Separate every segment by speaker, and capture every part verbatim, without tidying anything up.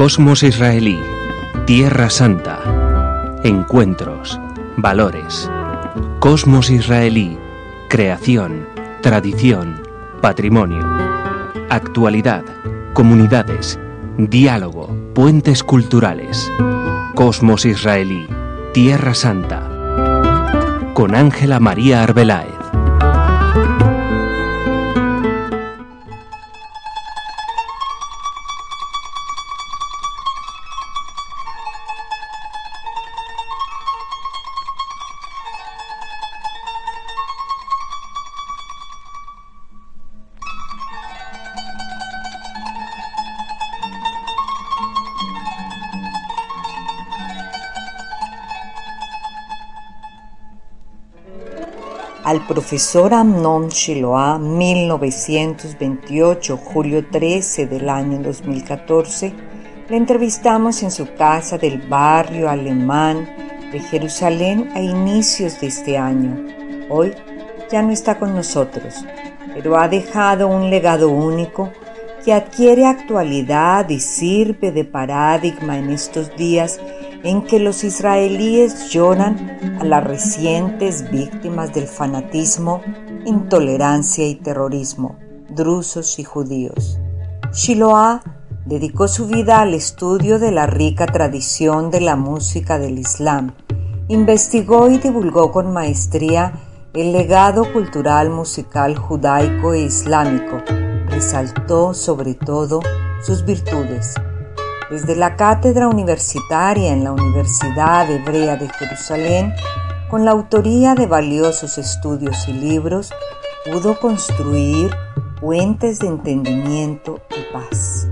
Speaker 1: Cosmos israelí, Tierra Santa, encuentros, valores. Cosmos israelí, creación, tradición, patrimonio. Actualidad, comunidades, diálogo, puentes culturales. Cosmos israelí, Tierra Santa. Con Ángela María Arbeláez.
Speaker 2: Al profesor Amnon Shiloah, mil novecientos veintiocho, julio trece del año dos mil catorce, le entrevistamos en su casa del barrio alemán de Jerusalén a inicios de este año. Hoy ya no está con nosotros, pero ha dejado un legado único que adquiere actualidad y sirve de paradigma en estos días en que los israelíes lloran a las recientes víctimas del fanatismo, intolerancia y terrorismo, drusos y judíos. Shiloah dedicó su vida al estudio de la rica tradición de la música del Islam. Investigó y divulgó con maestría el legado cultural musical judaico e islámico. Resaltó sobre todo sus virtudes. Desde la cátedra universitaria en la Universidad Hebrea de Jerusalén, con la autoría de valiosos estudios y libros, pudo construir puentes de entendimiento y paz.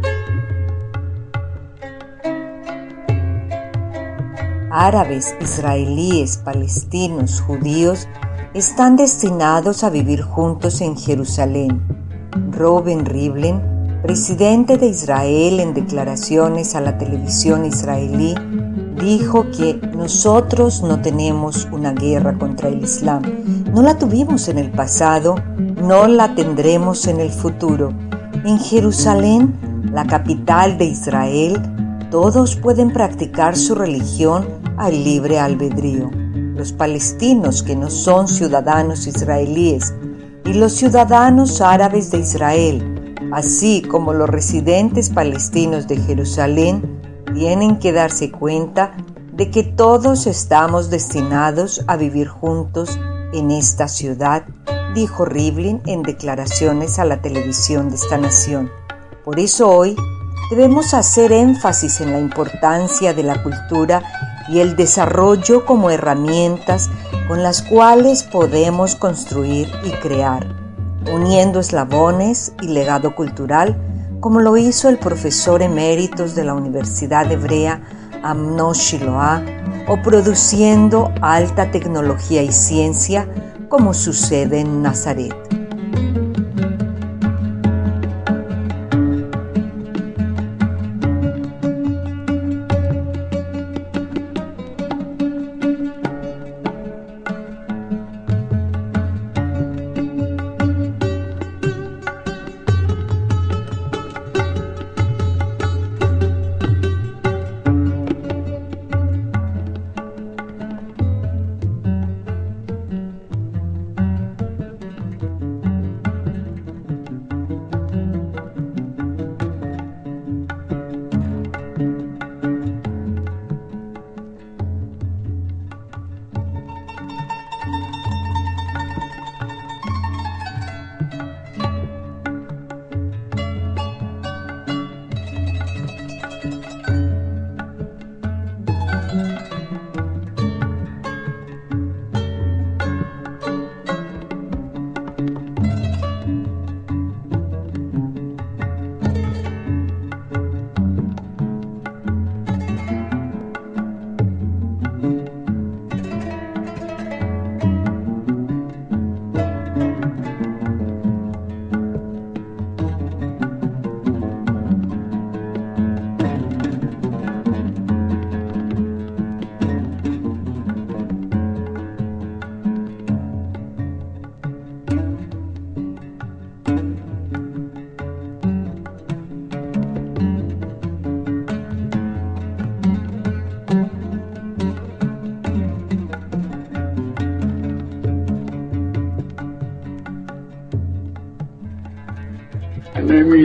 Speaker 2: Árabes, israelíes, palestinos, judíos están destinados a vivir juntos en Jerusalén. Reuven Rivlin, presidente de Israel, en declaraciones a la televisión israelí, dijo que nosotros no tenemos una guerra contra el Islam. No la tuvimos en el pasado, no la tendremos en el futuro. En Jerusalén, la capital de Israel, todos pueden practicar su religión al libre albedrío. Los palestinos que no son ciudadanos israelíes y los ciudadanos árabes de Israel, así como los residentes palestinos de Jerusalén, tienen que darse cuenta de que todos estamos destinados a vivir juntos en esta ciudad, dijo Rivlin en declaraciones a la televisión de esta nación. Por eso hoy debemos hacer énfasis en la importancia de la cultura y el desarrollo como herramientas con las cuales podemos construir y crear, uniendo eslabones y legado cultural, como lo hizo el profesor eméritos de la Universidad Hebrea, Amnon Shiloah, o produciendo alta tecnología y ciencia, como sucede en Nazaret.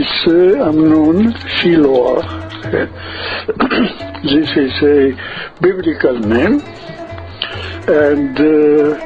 Speaker 3: is uh, Amnon Shiloah. This is a biblical name. And uh,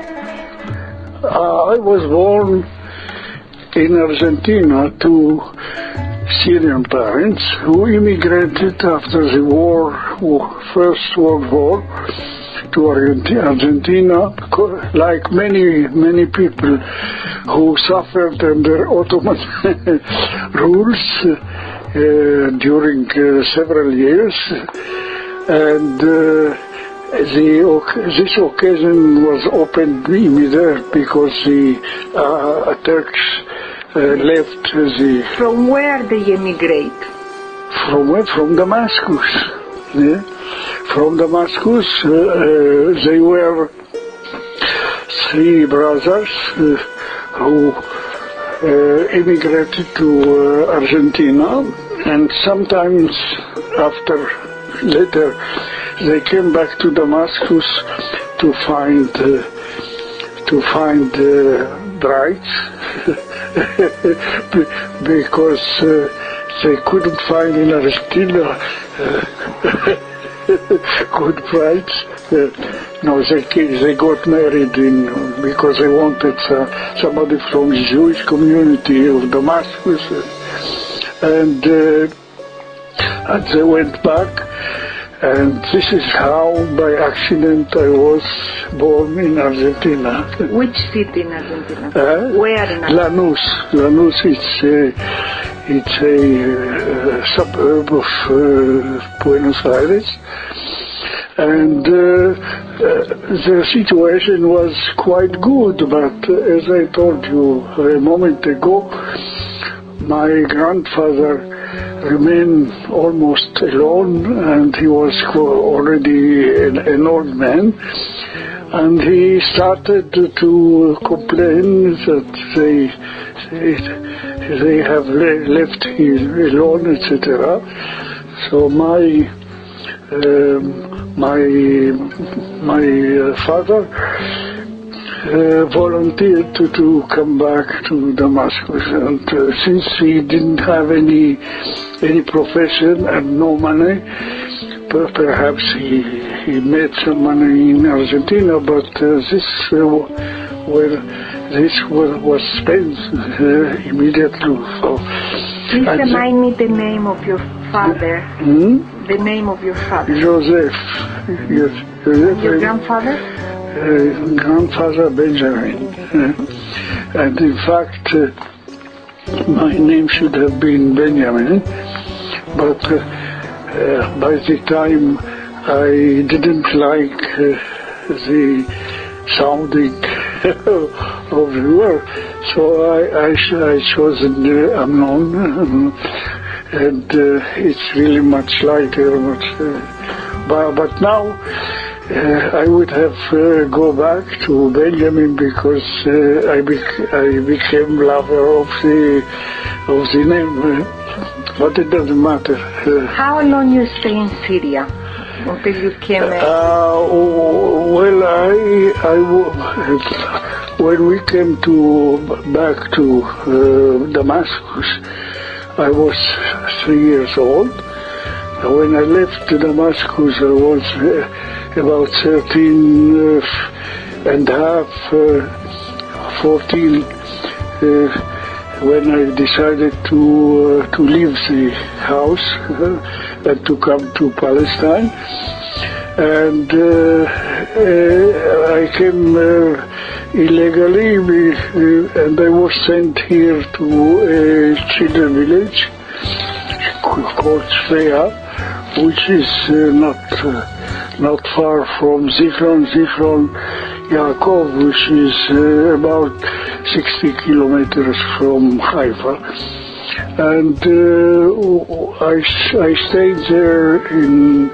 Speaker 3: I was born in Argentina to Syrian parents who immigrated after the war, First World War, to Argentina, like many, many people who suffered under Ottoman rules uh, during uh, several years. And uh, the, this occasion was opened immediately because the uh, Turks uh, left the...
Speaker 2: From where they emigrate?
Speaker 3: From where? From Damascus. Yeah? From Damascus, uh, uh, they were three brothers uh, who uh, immigrated to uh, Argentina, and sometimes after, later, they came back to Damascus to find uh, to find uh, brides because uh, they couldn't find in Argentina uh, good brides. Uh, no, they they got married in because they wanted uh, somebody from the Jewish community of Damascus, and uh, and they went back. And this is how, by accident, I was born in Argentina.
Speaker 2: Which city in Argentina?
Speaker 3: Uh,
Speaker 2: Where in Argentina?
Speaker 3: Lanús. Lanús, it's a, it's a uh, suburb of uh, Buenos Aires. And uh, uh, the situation was quite good, but uh, as I told you a moment ago, my grandfather remained almost alone, and he was already an, an old man, and he started to complain that they they, they have le- left him alone, et cetera. So my um, my my uh, father Uh, volunteered to, to come back to Damascus, and uh, since he didn't have any any profession and no money, per- perhaps he he made some money in Argentina, but uh, this uh, where this was, was spent uh, immediately. So,
Speaker 2: Please remind me the name of your father.
Speaker 3: Hmm?
Speaker 2: The name of your father.
Speaker 3: Joseph. Yes, Joseph.
Speaker 2: Your grandfather?
Speaker 3: Uh, grandfather Benjamin, uh, and in fact uh, my name should have been Benjamin, but uh, uh, by the time I didn't like uh, the sounding of the word, so I, I, I chose uh, Amnon, and uh, it's really much lighter, much, uh, but, but now Uh, I would have uh, go back to Benjamin because uh, I, bec- I became lover of the of the name, uh, but it doesn't matter. Uh,
Speaker 2: How long you stay in Syria until you came?
Speaker 3: Uh, well, I I when we came to back to uh, Damascus, I was three years old. When I left Damascus, I was uh, about thirteen uh, and a half, uh, fourteen, uh, when I decided to uh, to leave the house uh, and to come to Palestine. And uh, uh, I came uh, illegally, uh, and I was sent here to a children's village called Svea, which is uh, not uh, not far from Zichron, Zichron Yaakov, which is uh, about sixty kilometers from Haifa. And uh, I, I stayed there in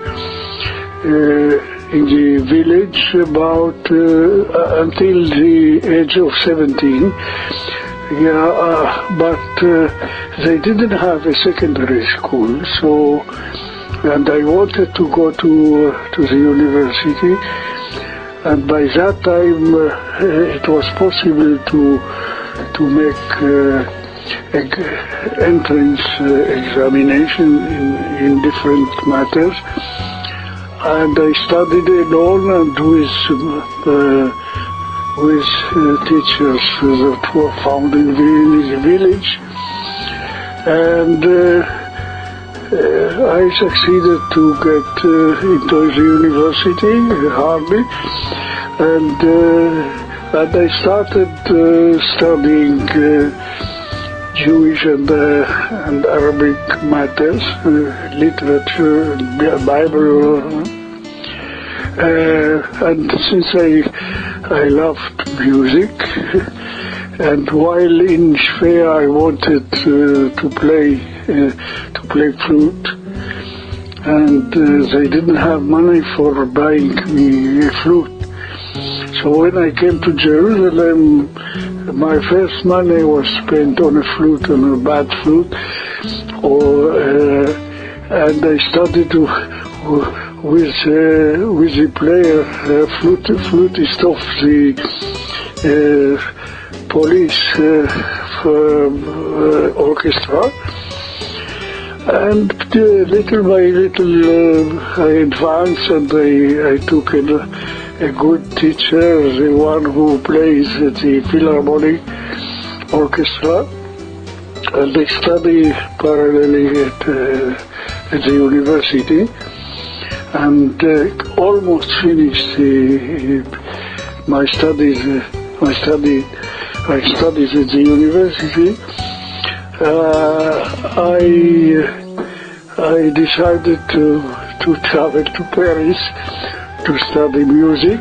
Speaker 3: uh, in the village about uh, until the age of seventeen. Yeah, uh, but uh, they didn't have a secondary school, so. And I wanted to go to uh, to the university, and by that time uh, it was possible to to make uh, entrance uh, examination in, in different matters. And I studied alone and with, uh, with uh, teachers that were found in the village. And uh, uh, I succeeded to get uh, into the university, hardly. And, uh, and I started uh, studying uh, Jewish and, uh, and Arabic matters, uh, literature, Bible. Uh, and since I, I loved music, and while in Shvea I wanted uh, to play uh, to play flute, and uh, they didn't have money for buying me a flute. So when I came to Jerusalem, my first money was spent on a flute, on a bad flute, or uh, and I started to uh, with uh, with the player, uh, flute, flutist of the uh, police uh, for, uh, orchestra, and uh, little by little uh, I advanced, and I, I took a a good teacher, the one who plays at the Philharmonic Orchestra, and I study parallelly at, uh, at the university, and uh, almost finished the, my studies. Uh, my study, I studied at the university. Uh, I I decided to to travel to Paris to study music,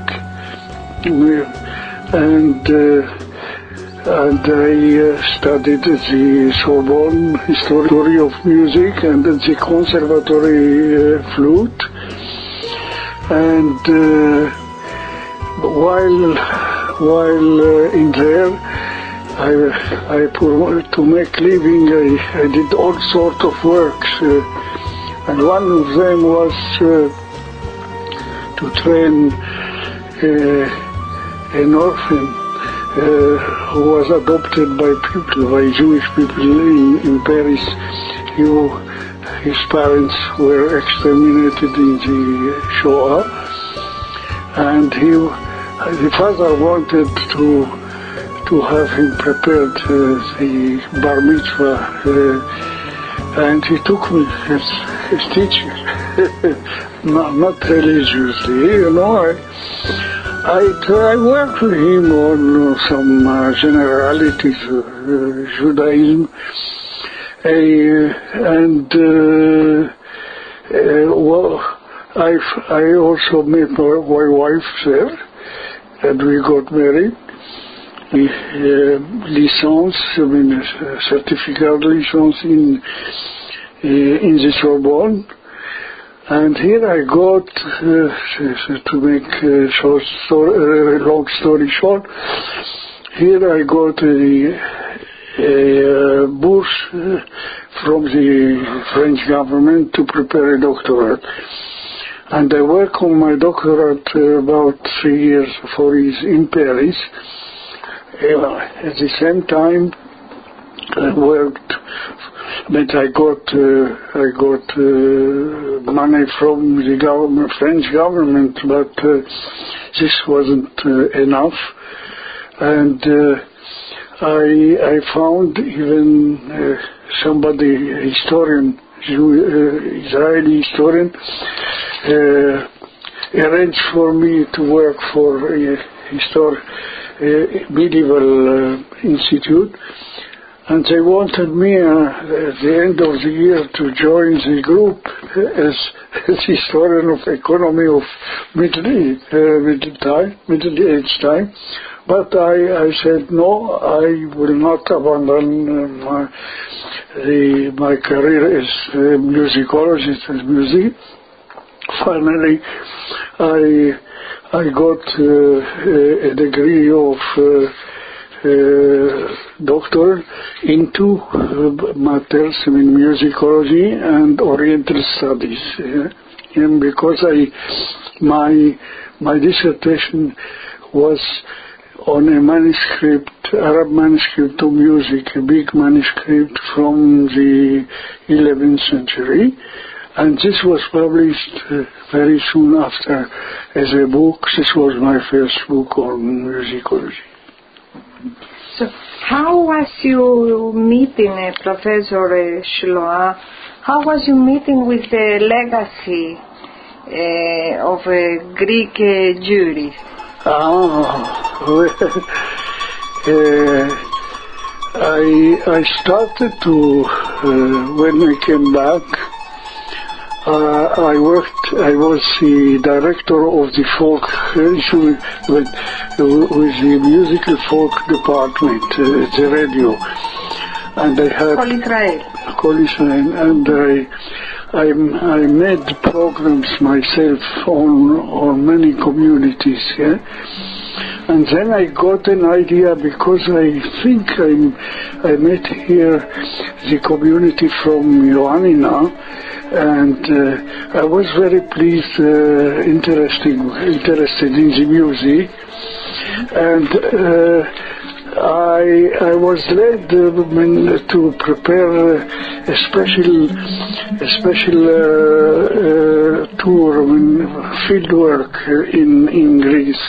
Speaker 3: and uh, and I uh, studied at the Sorbonne History of Music and at the Conservatory uh, Flute. And uh, while while uh, in there, I I put, to make living, I, I did all sorts of works, uh, and one of them was Uh, to train uh, an orphan uh, who was adopted by people, by Jewish people in, in Paris. He, his parents were exterminated in the Shoah, and he, the father wanted to to have him prepared uh, the bar mitzvah, uh, and he took me as his teacher. Not, not religiously, you know. I, I, I worked with him on uh, some uh, generalities of uh, Judaism, uh, and uh, uh, well, I, I also met my, my wife there, and we got married. Uh, licence, I mean, uh, certificate licence in uh, in the Sorbonne. And here I got, uh, to make a short story, uh, long story short, here I got a, a bourse from the French government to prepare a doctorate. And I worked on my doctorate uh, about three years, four years in Paris. Uh, at the same time, I worked. But I got uh, I got uh, money from the government, French government, but uh, this wasn't uh, enough, and uh, I I found even uh, somebody, a historian, Jew, uh, Israeli historian, uh, arranged for me to work for a histor- uh, medieval uh, institute. And they wanted me uh, at the end of the year to join the group as, as historian of economy of Middle, uh, middle time, Middle Age time. But I, I said no, I will not abandon uh, my, the, my career as a musicologist, as music. Finally, I I got uh, a degree of uh, Uh, doctor into uh, matters, I mean musicology and Oriental studies, uh, and because I my my dissertation was on a manuscript, Arab manuscript of music, a big manuscript from the eleventh century. And this was published uh, very soon after as a book. This was my first book on musicology.
Speaker 4: So how was you meeting uh, Professor uh, Shloa? How was you meeting with the legacy uh, of uh, Greek uh, Jewry?
Speaker 3: Ah, well, uh, I, I started to, uh, when I came back, Uh, I worked, I was the director of the folk, uh, with, with the musical folk department, uh, the radio. And I had...
Speaker 4: Kol Israel.
Speaker 3: Kol Israel. And I, I, I made programs myself on, on many communities, yeah? And then I got an idea, because I think I, I met here the community from Ioannina, and uh, I was very pleased, uh, interesting, interested in the music, and uh, I I was led uh, to prepare a special a special uh, uh, tour, I mean, field work in in Greece.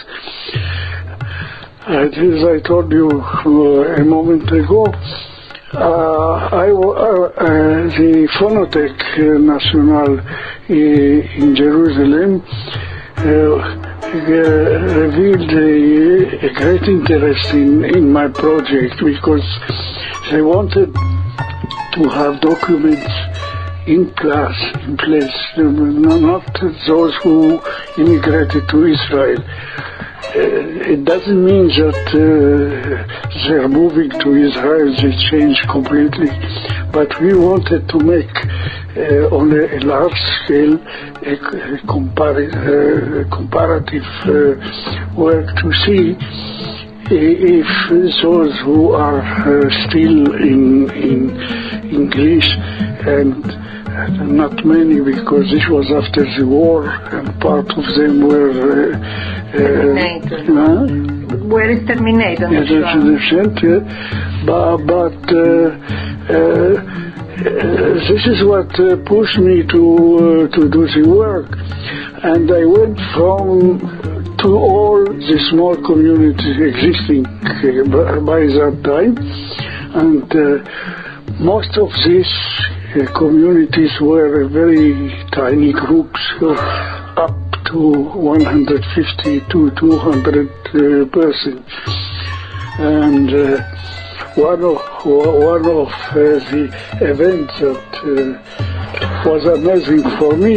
Speaker 3: And as I told you uh, a moment ago, uh, I, uh, uh, the Phonothèque Nationale in Jerusalem uh, uh, revealed a, a great interest in, in my project, because they wanted to have documents in class, in place, not those who immigrated to Israel. Uh, it doesn't mean that uh, they're moving to Israel, they changed completely, but we wanted to make uh, on a, a large scale a, a, compar- uh, a comparative uh, work to see if those who are uh, still in, in English, and not many, because this was after the war, and part of them were uh,
Speaker 4: Terminated.
Speaker 3: Uh, huh?
Speaker 4: Were exterminated.
Speaker 3: Yes, that's yeah. But, but uh, uh, uh, this is what uh, pushed me to uh, to do the work, and I went from to all the small communities existing uh, by, by that time, and uh, most of these uh, communities were very tiny groups of up to one hundred fifty to two hundred uh, persons. And uh, one of, one of uh, the events that uh, was amazing for me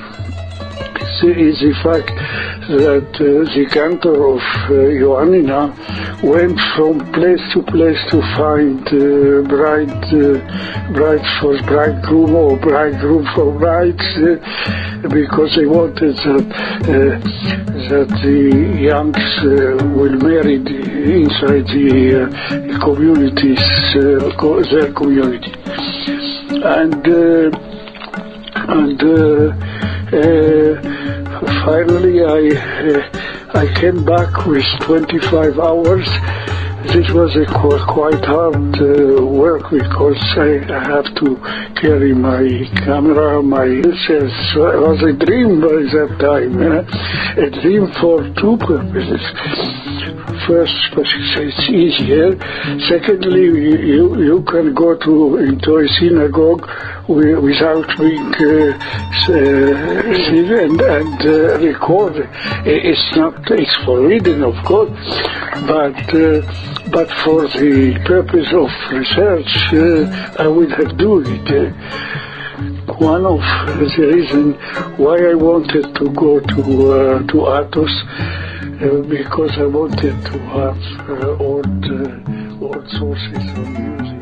Speaker 3: is the fact that uh, the cantor of uh, Ioannina went from place to place to find uh, bride, uh, bride for bridegroom or bridegroom for brides, uh, because they wanted that, uh, that the youngs uh, will marry the, inside the uh, communities, uh, co- their community. And, uh, and uh, uh, finally I, uh, I came back with twenty-five hours. This was a qu- quite hard uh, work, because I, I have to carry my camera, my... It was a dream by that time, eh? A dream for two purposes. First, it's easier. Secondly, you, you can go to into a synagogue without being uh, seen and, and uh, record. It's not, it's forbidden, of course, but uh, but for the purpose of research, uh, I would have done it. Uh, one of the reasons why I wanted to go to uh, to Athos, uh, because I wanted to have uh, old uh, old sources of music.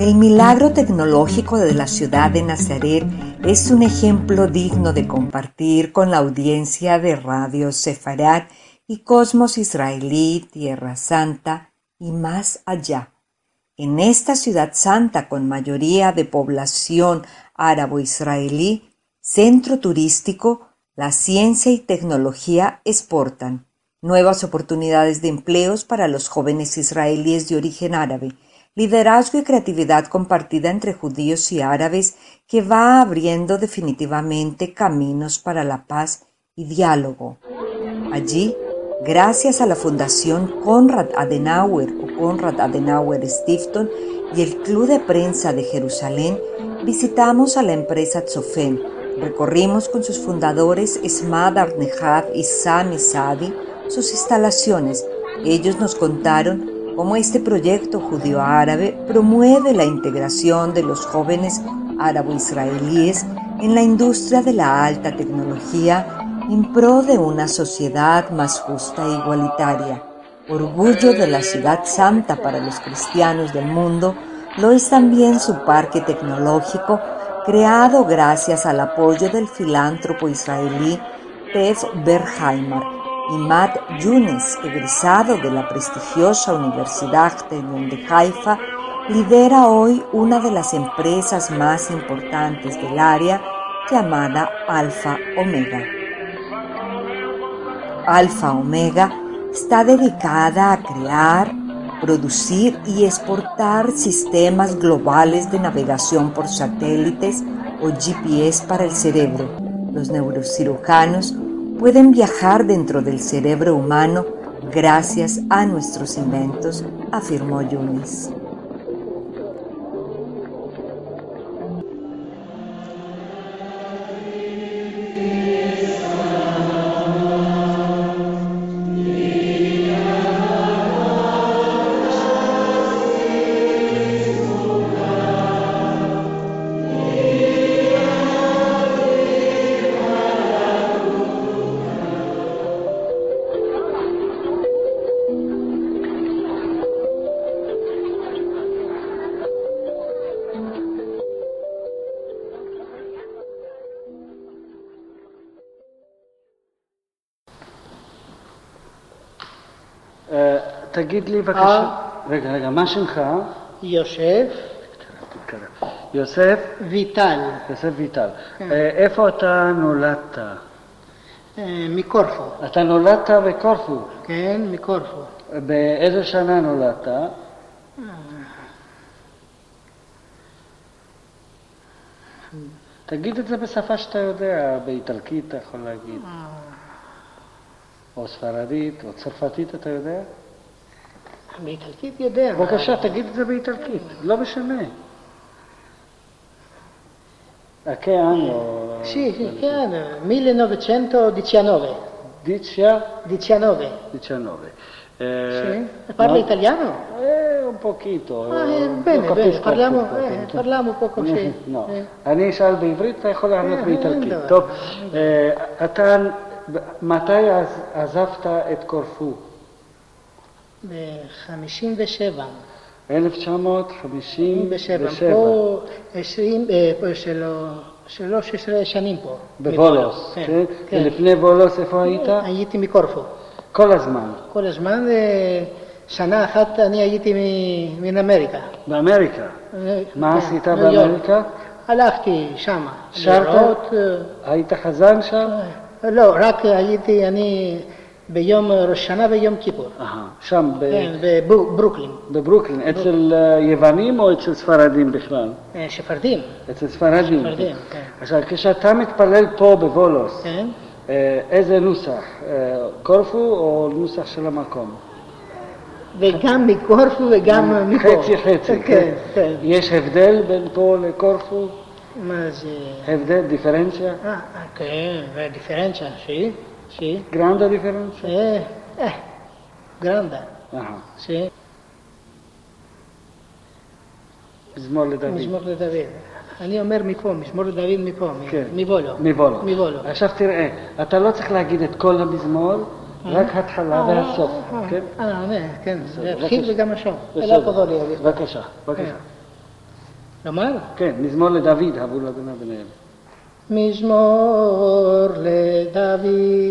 Speaker 2: El milagro tecnológico de la ciudad de Nazaret es un ejemplo digno de compartir con la audiencia de Radio Sefarad y Cosmos Israelí, Tierra Santa y más allá. En esta ciudad santa con mayoría de población árabo-israelí, centro turístico, la ciencia y tecnología exportan nuevas oportunidades de empleos para los jóvenes israelíes de origen árabe, liderazgo y creatividad compartida entre judíos y árabes que va abriendo definitivamente caminos para la paz y diálogo. Allí, gracias a la Fundación Konrad Adenauer o Konrad Adenauer Stiftung y el Club de Prensa de Jerusalén, visitamos a la empresa Tzofen, recorrimos con sus fundadores Esmad Arnehav y Sami Sadi sus instalaciones. Ellos nos contaron cómo este proyecto judío-árabe promueve la integración de los jóvenes árabo-israelíes en la industria de la alta tecnología en pro de una sociedad más justa e igualitaria. Orgullo de la ciudad santa para los cristianos del mundo, lo es también su parque tecnológico, creado gracias al apoyo del filántropo israelí Tev Berheimer, y Matt Younes, egresado de la prestigiosa Universidad de Haifa, lidera hoy una de las empresas más importantes del área, llamada Alfa Omega. Alfa Omega está dedicada a crear, producir y exportar sistemas globales de navegación por satélites o G P S para el cerebro. Los neurocirujanos pueden viajar dentro del cerebro humano gracias a nuestros inventos, afirmó Younes.
Speaker 5: תגיד לי בבקשה, רגע, רגע, מה שמך?
Speaker 6: יוסף.
Speaker 5: יוסף?
Speaker 6: ויטל.
Speaker 5: יוסף ויטל. איפה אתה נולדת?
Speaker 6: מקורפו.
Speaker 5: אתה נולדת בקורפו?
Speaker 6: כן, מקורפו.
Speaker 5: באיזה שנה נולדת? תגיד את זה בשפה שאתה יודע, באיטלקית אתה יכול להגיד. או ספרדית, או צרפתית, אתה יודע?
Speaker 6: באיטלקית יודע.
Speaker 5: בבקשה, תגיד את זה באיטלקית, לא משנה. A che anno?
Speaker 6: Sì, sì, che anno? millenovecentodiciannove.
Speaker 5: Dicia?
Speaker 6: diciannove.
Speaker 5: diciannove.
Speaker 6: Eh, sì. Parla no? italiano?
Speaker 5: Eh, un pochino.
Speaker 6: Ah, eh, bene, bene, parliamo, eh, parliamo un po' così.
Speaker 5: No, אני אשאל בעברית, אתה יכול לענות באיטלקית. טוב, אתה מתי עזבת את קורפו?
Speaker 6: ב-חמישים ושבע.
Speaker 5: אלף תשע מאות חמישים ושבע.
Speaker 6: פה עשרים, שלוש עשרה שנים פה.
Speaker 5: בוולוס, כן? ולפני וולוס איפה היית?
Speaker 6: הייתי מקורפו.
Speaker 5: כל הזמן?
Speaker 6: כל הזמן, שנה אחת אני הייתי מן אמריקה.
Speaker 5: באמריקה? מה עשית באמריקה?
Speaker 6: הלכתי שם.
Speaker 5: שרת? היית חזן שם?
Speaker 6: לא, רק הייתי אני ביום ראש שנה ויום כיפור.
Speaker 5: שם?
Speaker 6: כן, בברוקלין.
Speaker 5: בברוקלין. אצל יוונים או אצל ספרדים בכלל?
Speaker 6: ספרדים.
Speaker 5: אצל ספרדים.
Speaker 6: ספרדים, כן.
Speaker 5: עכשיו, כשאתה מתפלל פה בוולוס,
Speaker 6: כן.
Speaker 5: איזה נוסח? קורפו או נוסח של המקום?
Speaker 6: וגם מקורפו וגם מפה.
Speaker 5: חצי חצי, כן. יש הבדל בין פה לקורפו?
Speaker 6: מה זה?
Speaker 5: הבדל, דיפרנציה?
Speaker 6: אה, כן, דיפרנציה, שהיא? Sì.
Speaker 5: Grande differenza?
Speaker 6: Eh, eh, grande.
Speaker 5: Ah.
Speaker 6: Sì.
Speaker 5: מזמור לדוד.
Speaker 6: מזמור לדוד. אני אומר מפה, מזמור לדוד מפה,
Speaker 5: כן.
Speaker 6: מבולו.
Speaker 5: מבולו.
Speaker 6: מבולו.
Speaker 5: עכשיו תראה, אתה לא צריך להגיד את כל המזמור, רק התחלה והסוף, כן?
Speaker 6: אה, כן, זה התחיל וגם הסוף.
Speaker 5: בסדר, בבקשה, בבקשה.
Speaker 6: לומר?
Speaker 5: כן, מזמור לדוד, הבו לאדוני בניהם.
Speaker 6: מזמור לדוד,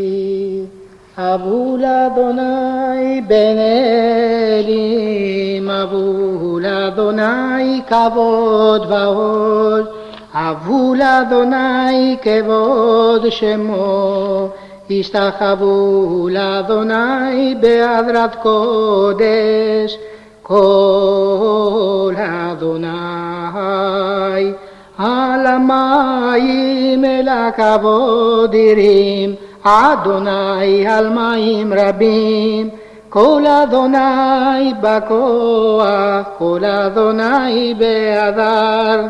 Speaker 6: הבו לאדוני בני אלים, הבו לאדוני כבוד ועוז, הבו לאדוני כבוד שמו, השתחוו לאדוני בהדרת קודש, כל אדוני על המים אל הכבוד ירים, אדוני על מים רבים, כל אדוני בכוח, כל אדוני בהדר.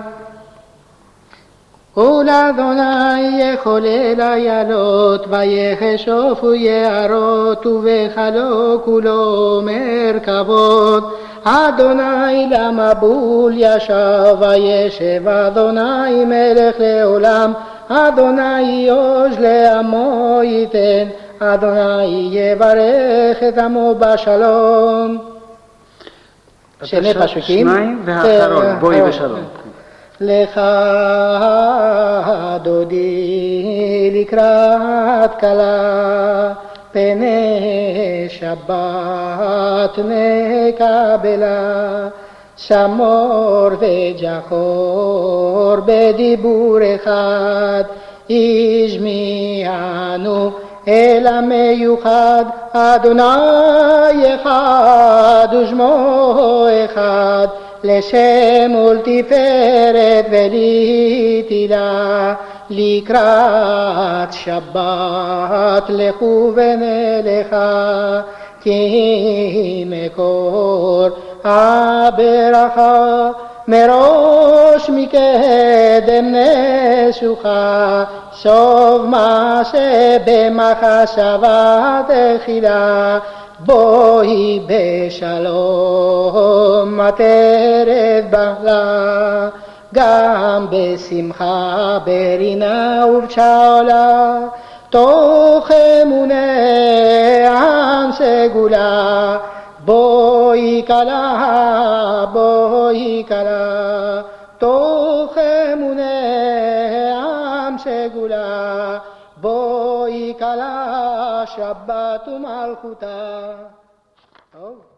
Speaker 6: כל אדוני יחולל איילות, ויכשופו יערות, ובחלו כולו מרכבות. אדוני למבול ישב, וישב אדוני מלך לעולם, אדוני יוש לעמו ייתן, אדוני יברך את עמו בשלום. שני פסוקים.
Speaker 5: שניים והאחרון, בואי בשלום.
Speaker 6: לך דודי לקראת כלה, פני שבת נקבלה, שמור וג'חור בדיבור אחד, השמיענו אל המיוחד, אדוני אחד ושמו אחד, לשם ולתפארת ולתהילה. לקראת שבת לכו ונלכה, כי מקור הברכה מראש מקדם נשוכה, סוף מעשה במחשבה תחילה. בואי בשלום עטרת בעלה, גם בשמחה ברינה ובשאלה, תוך אמוני עם סגולה. בואי כלה, בואי כלה, תוך אמוני עם סגולה. בואי כלה, שבת ומלכותה. טוב.